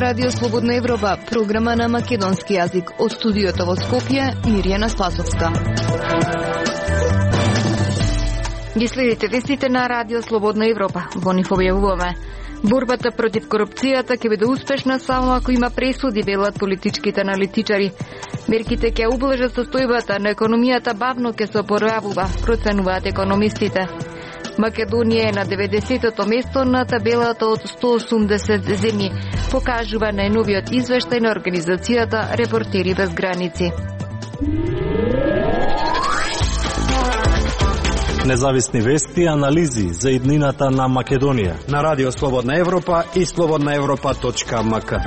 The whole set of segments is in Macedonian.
Радио Слободна Европа, програма на македонски јазик. Од студиото во Скопје, Мирјана Спасовска. Ги следите вестите на Радио Слободна Европа. Во нив објавуваме: борбата против корупцијата ќе биде успешна само ако има пресуди, велат политичките аналитичари. Мерките ќе ублажат состојбата на економијата, бавно ќе се опоравува, проценуваат економистите. Македонија е на 90-то место на табелата од 180 земји, покажува најновиот извештај на организацијата Репортери без граници. Независни вести и анализи за иднината на Македонија на Радио Слободна Европа и slobodnaevropa.mk.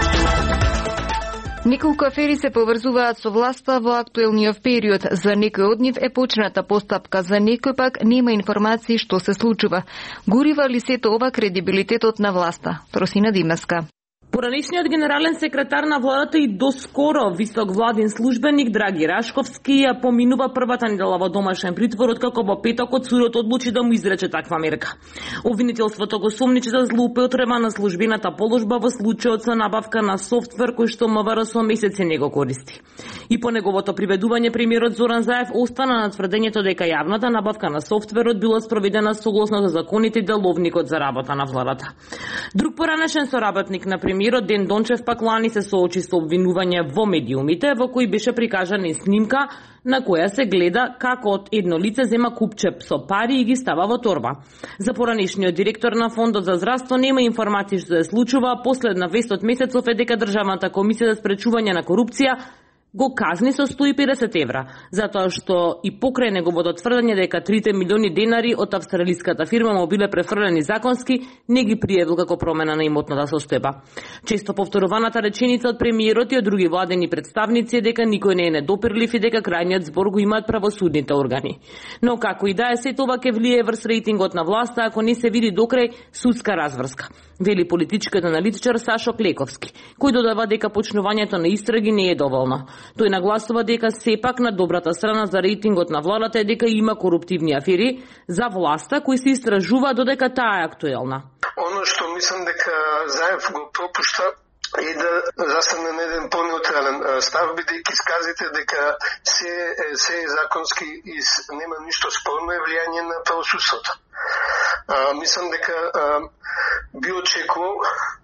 Неколку афери се поврзуваат со власта во актуелниот период. За некој од нив е почната постапка, за некој пак нема информации што се случува. Гурива ли сето ова кредибилитетот на власта? Просина Димеска. Поранешниот генерален секретар на владата и доскоро висок владин службеник Драги Рашковски ја поминува првата недела во домашен притвор, откако во петокот судот одлучи да му изрече таква мерка. Обвинителството го сомничи за злоупотреба на службената положба во случајот со набавка на софтвер кој што МВР со месеци не го користи. И по неговото приведување премиерот Зоран Заев остана на тврдењето дека јавната набавка на софтверот била спроведена согласно за законите и деловникот за работа на владата. Друг поранешен соработник на премиерот Ден Дончев пак лани се соочи со обвинување во медиумите, во кои беше прикажана и снимка на која се гледа како од едно лице зема купче со пари и ги става во торба. За поранешниот директор на Фондот за здравство нема информации што се случува. Последна вест од месецов е дека Државната комисија за спречување на корупција го казни со 150 евра, затоа што и покрај неговото тврдење дека 3 милиони денари од австралиската фирма му биле префрлени законски, не ги пријавил како промена на имотната состојба. Често повторуваната реченица од премиерот и од други владени представници е дека никој не е недопирлив и дека крајниот збор го имаат правосудните органи. Но како и да е, сето ова ќе влие врз рейтингот на власта ако не се види докрај судска разврска, вели политичкиот аналитичар Сашо Клековски, кој додава дека почнувањето на истраги не е доволно. Тој нагласува дека сепак на добрата страна за рейтингот на владата е дека има коруптивни афери за власта кои се истражува додека таа е актуелна. Оно што мислам дека Заев го пропушта и да застане на еден по-неутрален став, бидејќи сказите дека се е законски и нема ништо спорно е влијање на правосудството. Мислам дека би очекувал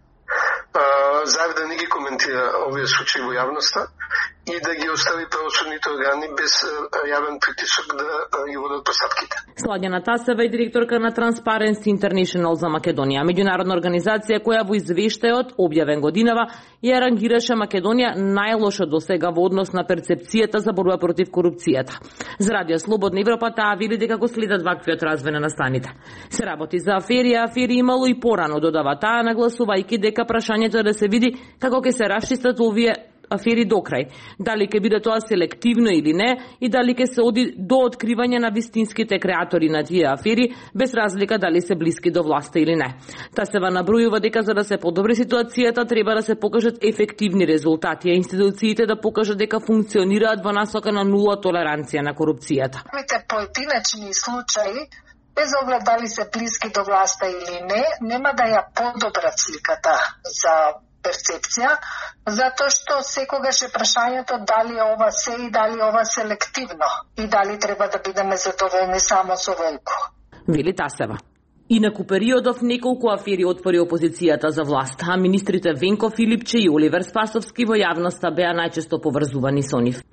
Заев да не ги коментира овие случаи во јавноста и да ги остави правосудните органи без јавен притисок да ги водат постапките. Сладјана Тасева е директорка на Transparency International за Македонија, меѓународна организација која во извештајот објавен годинава ја рангираше Македонија најлошо досега во однос на перцепцијата за борба против корупцијата. За Радио Слободна Европа таа вели дека го следат ваквиот развој на настаните. Се работи за афери имало и порано, додава таа, нагласувајќи дека прашањето е да се види како ќе се расчистат овие афери до крај. Дали ќе биде тоа селективно или не и дали ќе се оди до откривање на вистинските креатори на тие афери, без разлика дали се блиски до власта или не. Тасева набројува дека за да се подобри ситуацијата треба да се покажат ефективни резултати, а институциите да покажат дека функционираат во насока на нула толеранција на корупцијата. Овите поединечни случаи, без оглед дали се блиски до власта или не, нема да ја подобрат сликата за перцепција, затоа што секогаш е прашањето дали е ова се и дали ова селективно и дали треба да бидеме задоволни само со волку. Вели Тасева. Инаку периодов неколку афери отвори опозицијата за власт, а министрите Венко Филипче и Оливер Спасовски во јавноста беа најчесто поврзувани со нив.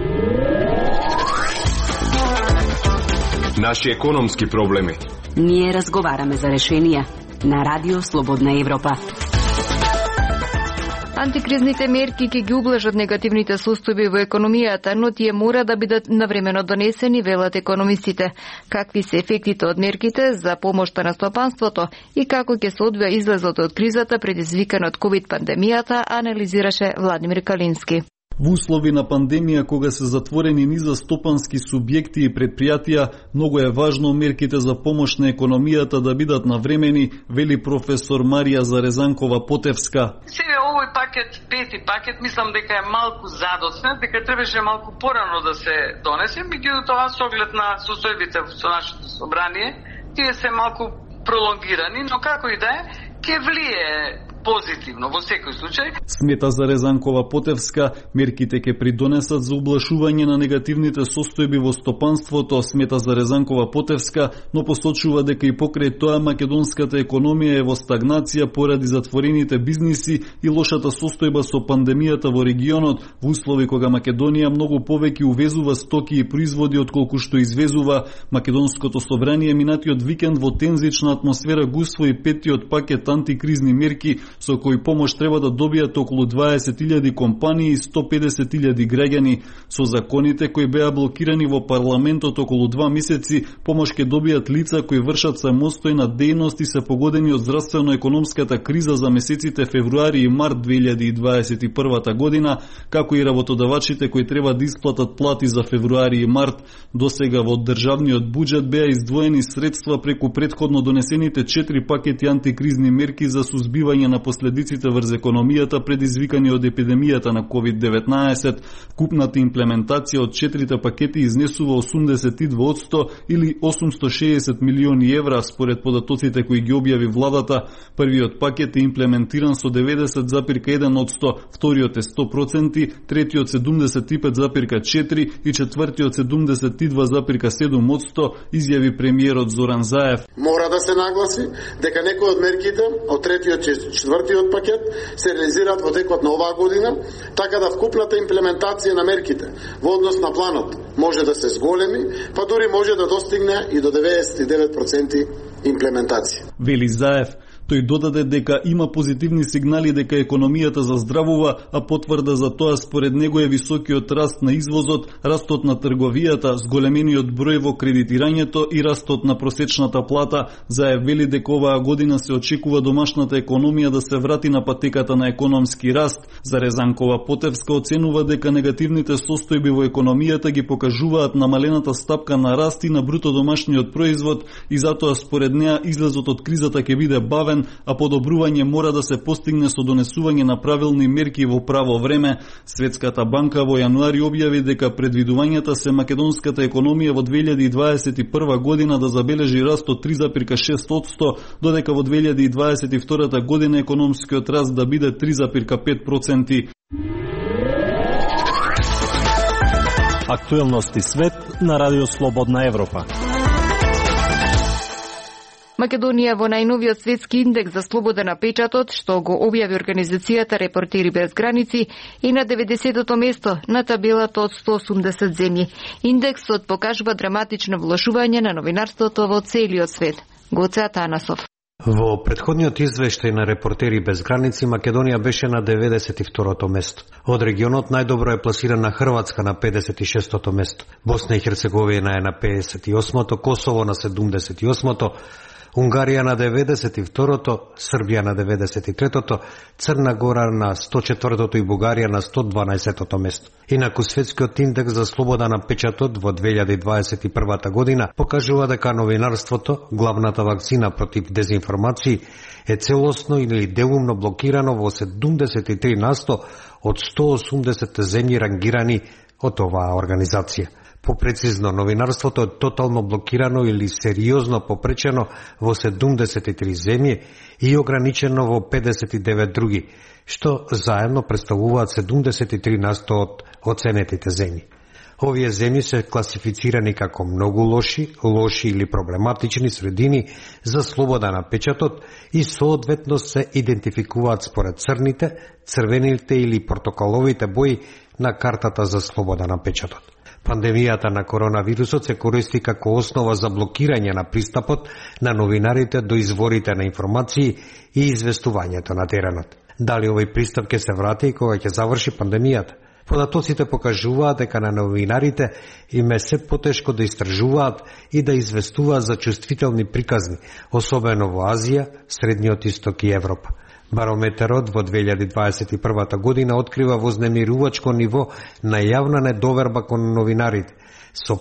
Наши економски проблеми. Ние разговараме за решенија на Радио Слободна Европа. Антикризните мерки ќе ги ублажат негативните состојби во економијата, но тие мора да бидат навремено донесени, велат економистите. Какви се ефектите од мерките за помошта на стопанството и како ќе се одвија излезот од кризата предизвикана од ковид пандемијата, анализираше Владимир Калински. Во услови на пандемија, кога се затворени низа стопански субјекти и предпријатија, многу е важно мерките за помош на економијата да бидат навремени, вели професор Марија Зарезанкова-Потевска. Сега овој пакет, пети пакет, мислам дека е малку задоцнет, дека требаше малку порано да се донесе, меѓутоа со оглед на состојбите со нашето собрание, тие се малку пролонгирани, но како и да е, ќе влие позитивно во секој случај. Смета Зарезанкова Потевска, мерките ќе придонесат за ублажување на негативните состојби во стопанството, смета Зарезанкова Потевска, но посочува дека и покрај тоа македонската економија е во стагнација поради затворените бизниси и лошата состојба со пандемијата во регионот, во услови кога Македонија многу повеќе увезува стоки и производи отколку што извезува. Македонското собрание минатиот викенд во тензична атмосфера го усвои петтиот пакет антикризни мерки со кои помош треба да добијат околу 20.000 компании и 150.000 граѓани. Со законите кои беа блокирани во парламентот околу 2 месеци, помош ќе добијат лица кои вршат самостојна дејност и се погодени од здравствено-економската криза за месеците февруари и март 2021 година, како и работодавачите кои треба да исплатат плати за февруари и март. Досега во државниот буџет беа издвоени средства преку претходно донесените 4 пакети антикризни мерки за сузбивање на последиците врз економијата предизвикани од епидемијата на COVID-19. Купната имплементација од 4 пакети изнесува 82% или 860 милиони евра според податоците кои ги објави владата. Првиот пакет е имплементиран со 90,1%, вториот е 100%, третиот 75,4% и четвртиот 72,7%, изјави премиерот Зоран Заев. Мора да се нагласи дека некои од мерките од третиот и четвртиот пакет се реализираат во текот на оваа година, така да вкупната имплементација на мерките во однос на планот може да се зголеми, па дури може да достигне и до 99% имплементација. Вели Заев. Тој додаде дека има позитивни сигнали дека економијата заздравува, а потврда за тоа според него е високиот раст на извозот, растот на трговијата, зголемениот број во кредитирањето и растот на просечната плата. Заев вели дека оваа година се очекува домашната економија да се врати на патеката на економски раст. Зарезанкова Потевска оценува дека негативните состојби во економијата ги покажуваат намалената стапка на раст и на бруто домашниот производ и затоа според неа излезот од кризата ќе биде бавен, а подобрување мора да се постигне со донесување на правилни мерки во право време. Светската банка во јануари објави дека предвидувањата се македонската економија во 2021 година да забележи раст од 3,6%, додека во 2022 година економскиот раст да биде 3,5%. Актуелности свет на Радио Слободна Европа. Македонија во најновиот светски индекс за слобода на печатот, што го објави организацијата Репортери без граници, и на 90-то место на табелата од 180 земји. Индексот покажува драматично влошување на новинарството во целиот свет. Гоце Атанасов. Во предходниот извештај на Репортери без граници, Македонија беше на 92-то место. Од регионот најдобро е пласирана Хрватска на 56-то место. Босна и Херцеговина е на 58-то, Косово на 78-то, Унгарија на 92-то, Србија на 93-то, Црна Гора на 104-то и Бугарија на 112-то место. Инаку светскиот индекс за слобода на печатот во 2021 година покажува дека новинарството, главната вакцина против дезинформации, е целосно или делумно блокирано во 73% од 180 земји рангирани од оваа организација. Попрецизно, новинарството е тотално блокирано или сериозно попречено во 73 земји и ограничено во 59 други, што заедно представуваат 73% од оценетите земји. Овие земји се класифицирани како многу лоши или проблематични средини за слобода на печатот и соодветно се идентификуваат според црните, црвените или портокаловите бои на картата за слобода на печатот. Пандемијата на коронавирусот се користи како основа за блокирање на пристапот на новинарите до изворите на информации и известувањето на теренот. Дали овој пристап ќе се врати и кога ќе заврши пандемијата? Податоците покажуваат дека на новинарите им е се потешко да истражуваат и да известуваат за чувствителни приказни, особено во Азија, Средниот Исток и Европа. Барометерот во 2021 година открива вознемирувачко ниво на јавна недоверба кон новинарите, со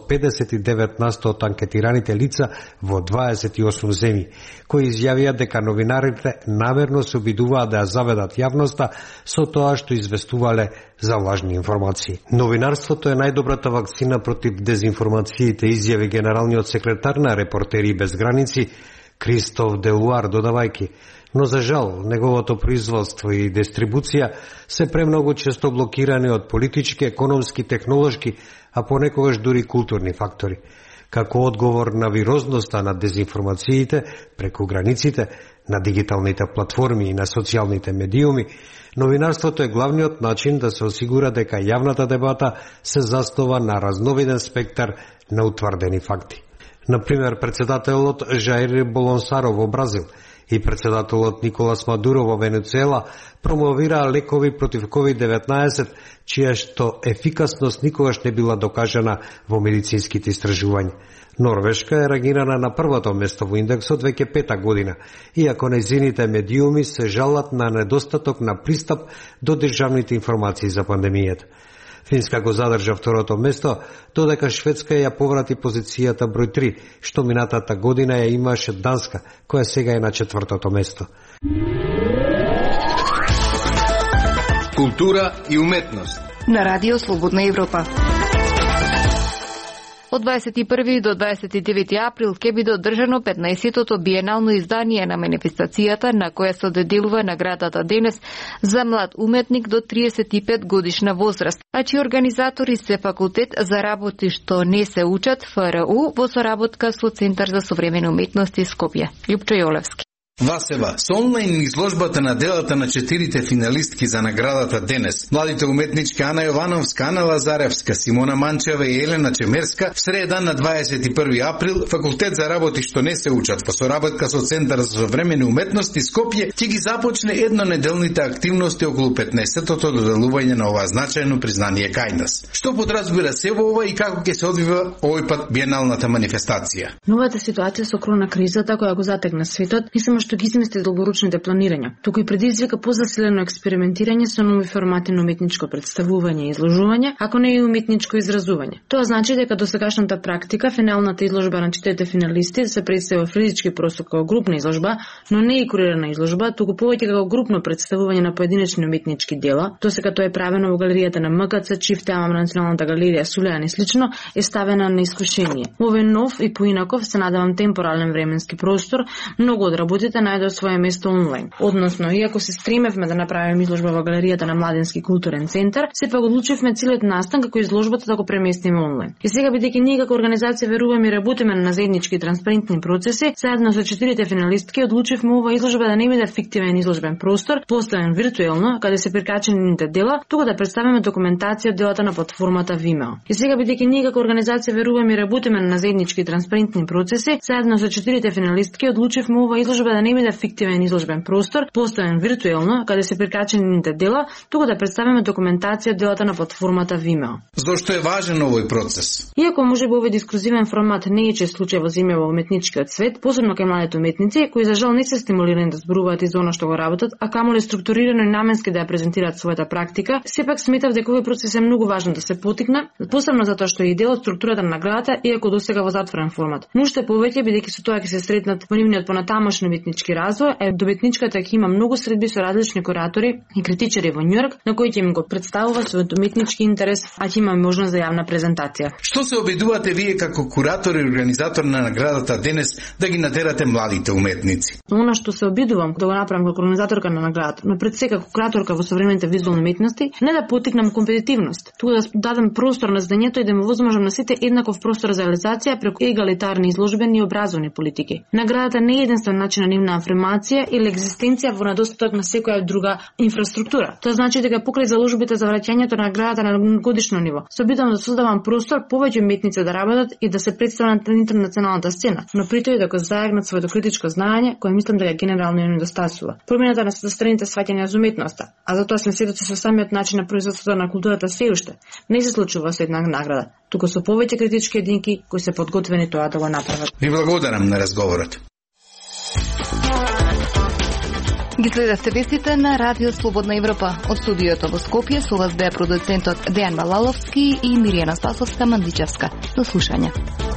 59% од анкетираните лица во 28 земји, кои изјавија дека новинарите намерно се обидуваат да ја заведат јавноста со тоа што известувале за лажни информации. Новинарството е најдобрата вакцина против дезинформациите, изјави генералниот секретар на Репортери без граници, Кристоф Делуар додавајќи, но за жал неговото производство и дистрибуција се премногу често блокирани од политички, економски, технолошки, а понекогаш дури културни фактори. Како одговор на вирозноста на дезинформациите преку границите, на дигиталните платформи и на социјалните медиуми, новинарството е главниот начин да се осигура дека јавната дебата се заснова на разновиден спектар на утврдени факти. Например, председателот Жаир Болонсаро во Бразил и председателот Николас Мадуро во Венецуела промовираа лекови против COVID-19, чија што ефикасност никогаш не била докажана во медицинските истражувања. Норвешка е рангирана на првото место во индексот веќе 5-та година, иако нејзините медиуми се жалат на недостаток на пристап до државните информации за пандемијата. Финска го задржа второто место, додека Шведска ја поврати позицијата број 3, што минатата година ја имаше Данска, која сега е на 4-то место. Култура и уметност на Радио Слободна Европа. Од 21 до 29 април ќе биде одржано 15-тото биенално издание на манифестацијата на која се доделува наградата денес за млад уметник до 35 годишна возраст, а чии организатори се Факултет за работи што не се учат ФРУ во соработка со Центар за современи уметности Скопје. Љупчо Јолевски. Васева, со онлайн изложбата на делата на 4 финалистки за наградата денес, младите уметнички Ана Јовановска, Ана Лазаревска, Симона Манчева и Елена Чемерска, в среда на 21 април, Факултет за работи што не се учат во соработка со Центар за современи уметности Скопје ќе ги започне еднонеделните активности околу 15-тото доделување на ова значајно признание кај нас. Што подразбира се во ова и како ќе се одвива овој пат биеналната манифестација? Новата ситуација со корона кризата која го затегна светот не само што ги измести долгорочните планирања, туку и предизвика позасилено експериментирање со нови формати на уметничко представување и изложување, ако не и уметничко изразување. Тоа значи дека досегашната практика, финалната изложба на 4 финалисти се представува физички простор како групна изложба, но не и курирана изложба, туку повеќе како групно представување на поединечни уметнички дела. Досега тоа е правено во галеријата на МКЦ, чиф тема на Националната галерија Сулејан и слично е ставена на искушение. Овој нов и поинаков, се надевам, темпорален временски простор, многу од работите најдоа свое место онлайн. Односно, иако се стремевме да направиме изложба во галеријата на Младенски културен центар, сепак одлучивме целиот настан како изложбата да го преместиме онлайн. И сега, бидејќи ние како организација веруваме и работиме на заеднички транспарентни процеси, заедно со 4 финалистки одлучивме ова изложба да не биде фиктивен изложбен простор, поставен виртуелно, каде се прикачени нивните дела, туку да представиме документација од делата на платформата Vimeo. И сега, бидејќи ние како организација веруваме и работиме на заеднички транспарентни процеси, заедно со 4 финалистки одлучивме ова изложба да не биде фиктивен изложбен простор, поставен виртуелно, каде се прикачени нивните дела, туку да представиме документација од делата на платформата Vimeo. Зошто е важен овој процес? Иако можеби овој дискурзивен формат не е чест случај во земја во уметничкиот свет, посебно кај младите уметници, кои за жал не се стимулирани да зборуваат и за она што го работат, а камоле структурирано и наменски да ја презентираат својата практика, сепак сметав дека овој процес е многу важно да се поттикне, посебно затоа што е дел од структурата на наградата, иако досега во затворен формат. Но уште повеќе бидејќи со тоа ќе се сретнат во нивниот понатамошен уметнички развој, добитничката ќе има многу средби со различни куратори и критичари во Њујорк, на кои ќе им го представува својот уметнички интерес, а ќе има можност за јавна презентација. Што се обидувате вие како куратор и организатор на наградата денес да ги натерате младите уметници? Она што се обидувам да го направам како организаторка на наградата, но пред се како кураторка во современите визуелни уметности, не да поттикнам компетитивност, туку да дадам простор на знаењето и да му возможам на сите еднаков простор за реализација преку егалитарни изложбени и образовни политики. Наградата не е единствен начин на нивна афирмација или екзистенција во недостаток на секоја друга инфраструктура. Тоа значи дека покрај заложбите за враќањето на наградата на годишно ниво, се обидам да создавам простор повеќе уметници да работат и да се представат на интернационалната сцена, но при тоа и да го зајагнат своето критичко знаење, кое мислам дека генерално им недостасува. Промената на страните сваќање за уметноста, а затоа сме сведоци со самиот начин на производството на културата се уште не се случува со една награда, туку со повеќе критички единки кои се подготвени тоа да го направат. Ви благодарам на разговорот. Ги следевте вестите на Радио Слободна Европа. Од студиото во Скопје со вас беа продуцентот Дејан Балаловски и Миријана Спасовска Мандичевска. До слушање.